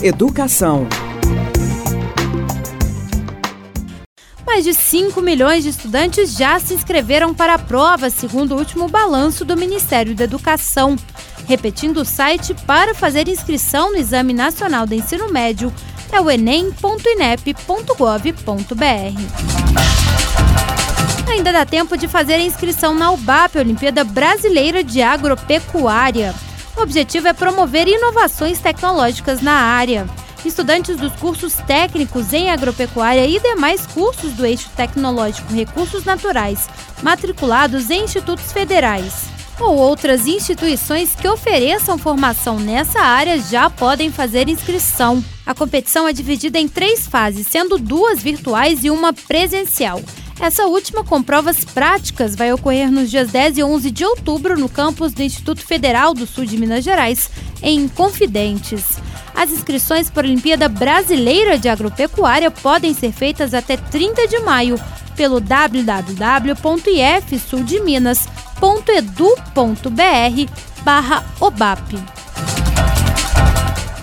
Educação. Mais de 5 milhões de estudantes já se inscreveram para a prova, segundo o último balanço do Ministério da Educação. Repetindo o site para fazer inscrição no Exame Nacional do Ensino Médio, é o enem.inep.gov.br. Ainda dá tempo de fazer a inscrição na UBAP, Olimpíada Brasileira de Agropecuária. O objetivo é promover inovações tecnológicas na área. Estudantes dos cursos técnicos em agropecuária e demais cursos do eixo tecnológico Recursos Naturais, matriculados em institutos federais ou outras instituições que ofereçam formação nessa área já podem fazer inscrição. A competição é dividida em 3 fases, sendo 2 virtuais e uma presencial. Essa última, com provas práticas, vai ocorrer nos dias 10 e 11 de outubro no campus do Instituto Federal do Sul de Minas Gerais, em Confidentes. As inscrições para a Olimpíada Brasileira de Agropecuária podem ser feitas até 30 de maio pelo www.ifsuldeminas.edu.br/OBAP.